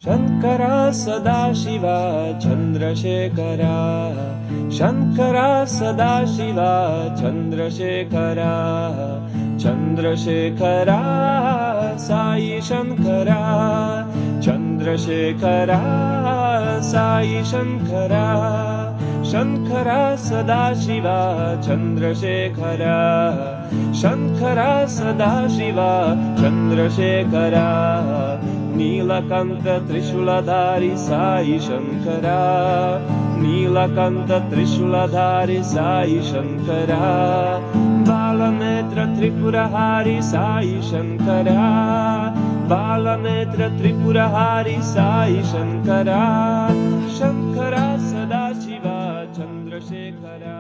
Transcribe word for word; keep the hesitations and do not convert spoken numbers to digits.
Shankara Sadashiva Chandrashekhara Shankara Sadashiva Chandrashekhara Chandrashekhara Sai Shankara Chandrashekhara Sai Shankara Shankara Sadashiva Chandrashekhara Shankara Sadashiva Chandrashekhara Neelkanth त्रिशूलधारी Sai Shankara Neelkanth त्रिशूलधारी Sai Shankara Balanetra त्रिपुरहारी Sai Shankara Balanetra त्रिपुरहारी Sai Shankara Shankara Sadashiva Chandrashekhara.